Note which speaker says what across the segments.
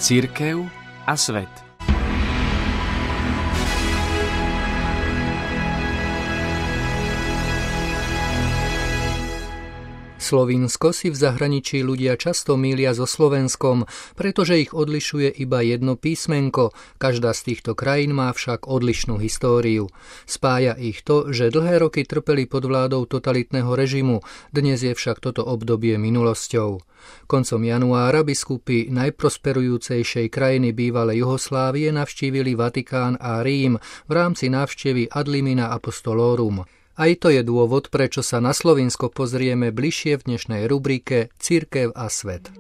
Speaker 1: Cirkev a svet.
Speaker 2: Slovinsko si v zahraničí ľudia často mýlia so Slovenskom, pretože ich odlišuje iba jedno písmenko. Každá z týchto krajín má však odlišnú históriu. Spája ich to, že dlhé roky trpeli pod vládou totalitného režimu, dnes je však toto obdobie minulosťou. Koncom januára biskupy najprosperujúcejšej krajiny bývalej Juhoslávie navštívili Vatikán a Rím v rámci návštevy Ad limina apostolorum. Aj to je dôvod, prečo sa na Slovinsko pozrieme bližšie v dnešnej rubrike Cirkev a svet.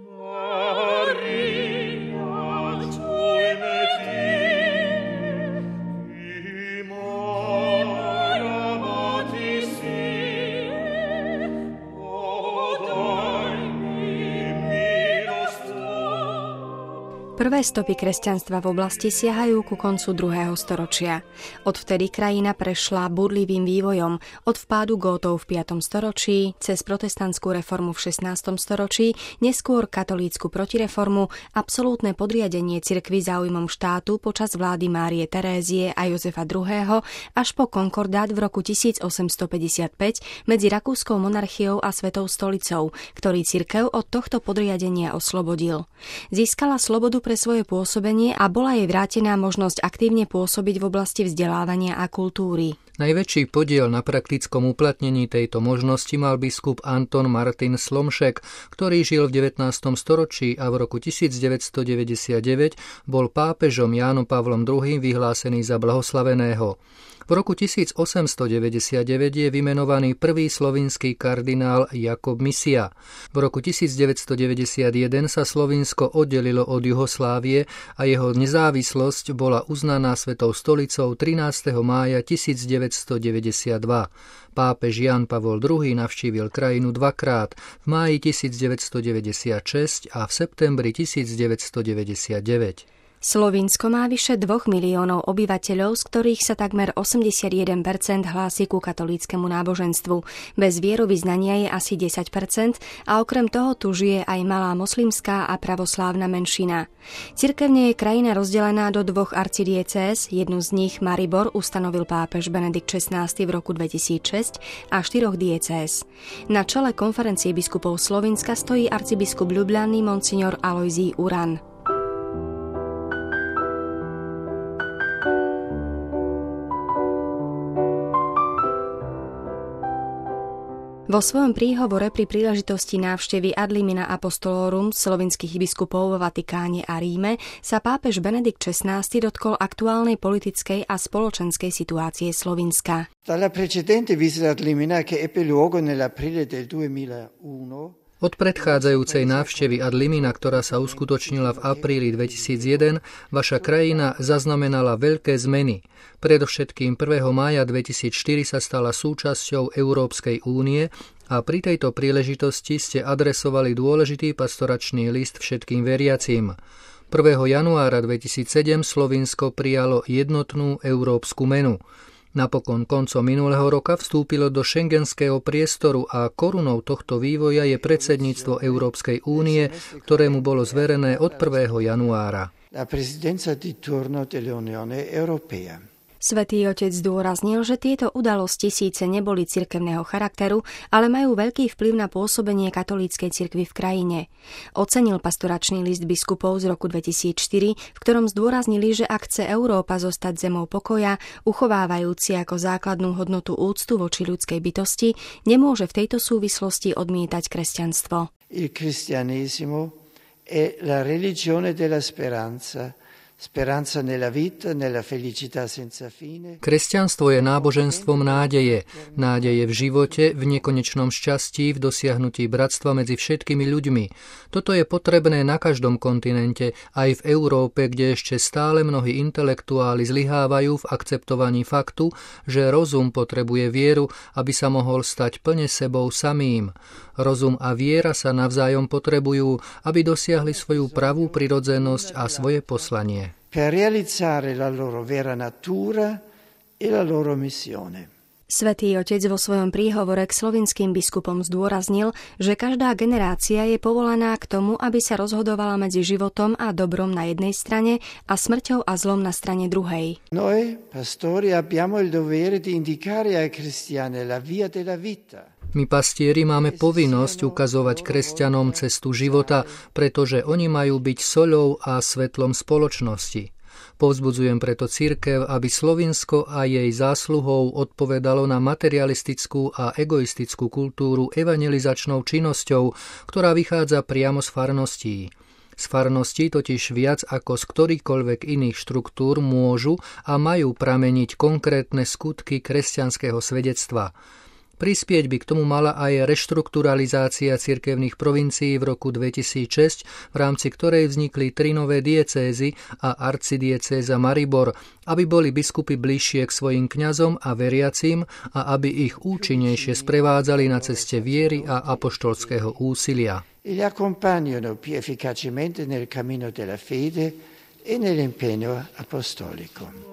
Speaker 3: Prvé stopy kresťanstva v oblasti siahajú ku koncu 2. storočia. Odvtedy krajina prešla búrlivým vývojom, od vpádu Gótov v 5. storočí, cez protestantskú reformu v 16. storočí, neskôr katolícku protireformu, absolútne podriadenie cirkvi záujmom štátu počas vlády Márie Terézie a Jozefa II. Až po konkordát v roku 1855 medzi rakúskou monarchiou a Svetou stolicou, ktorý cirkev od tohto podriadenia oslobodil. Získala slobodu pre svoje pôsobenie a bola jej vrátená možnosť aktívne pôsobiť v oblasti vzdelávania a kultúry.
Speaker 2: Najväčší podiel na praktickom uplatnení tejto možnosti mal biskup Anton Martin Slomšek, ktorý žil v 19. storočí a v roku 1999 bol pápežom Jánom Pavlom II vyhlásený za blahoslaveného. V roku 1899 je vymenovaný prvý slovinský kardinál Jakub Misia. V roku 1991 sa Slovinsko oddelilo od Juhoslávie a jeho nezávislosť bola uznaná Svetou stolicou 13. mája 1992. Pápež Ján Pavol II navštívil krajinu dvakrát, v máji 1996 a v septembri 1999.
Speaker 3: Slovinsko má vyše 2 miliónov obyvateľov, z ktorých sa takmer 81% hlási ku katolíckemu náboženstvu. Bez vierovyznania je asi 10% a okrem toho tu žije aj malá moslimská a pravoslávna menšina. Cirkevne je krajina rozdelená do 2 arcidiecéz, jednu z nich Maribor ustanovil pápež Benedikt XVI v roku 2006 a 4 diecéz. Na čele konferencie biskupov Slovinska stojí arcibiskup Ljubljany monsignor Alojzij Uran. Vo svojom príhovore pri príležitosti návštevy Ad limina apostolorum slovinských biskupov vo Vatikáne a Ríme sa pápež Benedikt XVI dotkol aktuálnej politickej a spoločenskej situácie Slovinska.
Speaker 4: Dalla precedente visita ad Limina che ebbe luogo nell'aprile del 2001.
Speaker 2: Od predchádzajúcej návštevy Ad limina, ktorá sa uskutočnila v apríli 2001, vaša krajina zaznamenala veľké zmeny. Predovšetkým 1. mája 2004 sa stala súčasťou Európskej únie a pri tejto príležitosti ste adresovali dôležitý pastoračný list všetkým veriacím. 1. januára 2007 Slovinsko prijalo jednotnú európsku menu. Napokon koncom minulého roka vstúpilo do šengenského priestoru a korunou tohto vývoja je predsedníctvo Európskej únie, ktorému bolo zverené od 1. januára.
Speaker 4: La presidenza di turno dell'Unione Europea.
Speaker 3: Svätý Otec zdôraznil, že tieto udalosti síce neboli cirkevného charakteru, ale majú veľký vplyv na pôsobenie katolíckej cirkvi v krajine. Ocenil pastoračný list biskupov z roku 2004, v ktorom zdôraznili, že ak chce Európa zostať zemou pokoja, uchovávajúci ako základnú hodnotu úctu voči ľudskej bytosti, nemôže v tejto súvislosti odmietať kresťanstvo.
Speaker 4: Il cristianesimo è la religione della speranza.
Speaker 2: Kresťanstvo je náboženstvom nádeje. Nádeje v živote, v nekonečnom šťastí, v dosiahnutí bratstva medzi všetkými ľuďmi. Toto je potrebné na každom kontinente, aj v Európe, kde ešte stále mnohí intelektuáli zlyhávajú v akceptovaní faktu, že rozum potrebuje vieru, aby sa mohol stať plne sebou samým. Rozum a viera sa navzájom potrebujú, aby dosiahli svoju pravú prirodzenosť a svoje poslanie.
Speaker 4: Per realizzare la loro vera natura e la loro missione.
Speaker 3: Svätý Otec vo svojom príhovore k slovinským biskupom zdôraznil, že každá generácia je povolaná k tomu, aby sa rozhodovala medzi životom a dobrom na jednej strane a smrťou a zlom na strane druhej.
Speaker 4: Noi, pastori, abbiamo il dovere di indicare ai cristiani la via della vita.
Speaker 2: My pastieri máme povinnosť ukazovať kresťanom cestu života, pretože oni majú byť soľou a svetlom spoločnosti. Povzbudzujem preto cirkev, aby Slovinsko a jej zásluhou odpovedalo na materialistickú a egoistickú kultúru evangelizačnou činnosťou, ktorá vychádza priamo z farností. Z farností totiž viac ako z ktorýchkoľvek iných štruktúr môžu a majú prameniť konkrétne skutky kresťanského svedectva. Prispieť by k tomu mala aj reštrukturalizácia cirkevných provincií v roku 2006, v rámci ktorej vznikli 3 nové diecézy a arcidiecéza Maribor, aby boli biskupy bližšie k svojim kňazom a veriacím a aby ich účinnejšie sprevádzali na ceste viery a apoštolského úsilia.
Speaker 4: Li accompagnano più efficacemente nel cammino della fede e nell'impegno apostolico.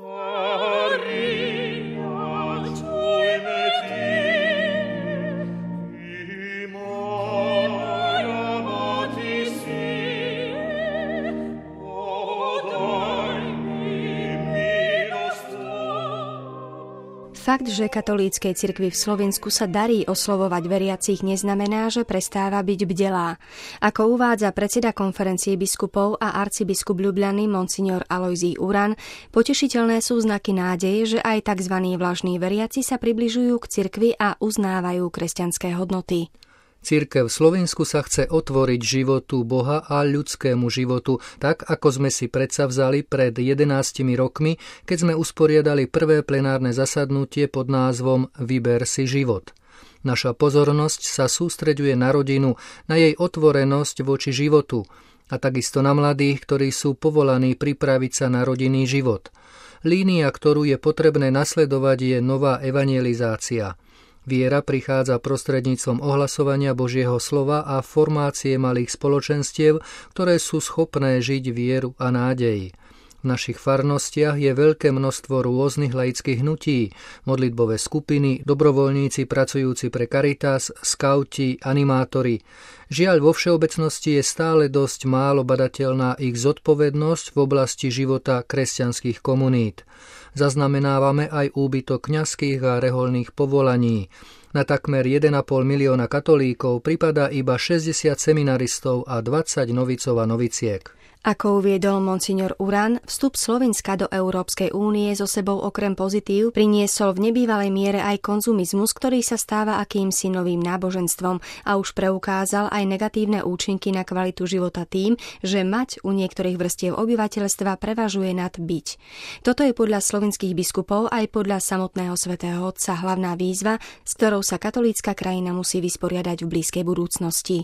Speaker 3: Fakt, že katolíckej cirkvi v Slovensku sa darí oslovovať veriacich, neznamená, že prestáva byť bdelá. Ako uvádza predseda konferencie biskupov a arcibiskup Ljubljany monsignor Alojzij Uran, potešiteľné sú znaky nádeje, že aj tzv. Vlažní veriaci sa približujú k cirkvi a uznávajú kresťanské hodnoty.
Speaker 2: Cirkev v Slovensku sa chce otvoriť životu Boha a ľudskému životu, tak ako sme si predsavzali pred 11 rokmi, keď sme usporiadali prvé plenárne zasadnutie pod názvom Vyber si život. Naša pozornosť sa sústreďuje na rodinu, na jej otvorenosť voči životu a takisto na mladých, ktorí sú povolaní pripraviť sa na rodinný život. Línia, ktorú je potrebné nasledovať, je nová evangelizácia. Viera prichádza prostredníctvom ohlasovania Božieho slova a formácie malých spoločenstiev, ktoré sú schopné žiť vieru a nádej. V našich farnostiach je veľké množstvo rôznych laických hnutí, modlitbové skupiny, dobrovoľníci pracujúci pre Caritas, skauti, animátori. Žiaľ, vo všeobecnosti je stále dosť málo badateľná ich zodpovednosť v oblasti života kresťanských komunít. Zaznamenávame aj úbytok kňazských a reholných povolaní. Na takmer 1,5 milióna katolíkov pripadá iba 60 seminaristov a 20 novicov a noviciek.
Speaker 3: Ako uviedol monsignor Uran, vstup Slovenska do Európskej únie so sebou okrem pozitív priniesol v nebývalej miere aj konzumizmus, ktorý sa stáva akýmsi novým náboženstvom a už preukázal aj negatívne účinky na kvalitu života tým, že mať u niektorých vrstiev obyvateľstva prevažuje nad byť. Toto je podľa slovenských biskupov aj podľa samotného svätého Otca hlavná výzva, s ktorou sa katolícka krajina musí vysporiadať v blízkej budúcnosti.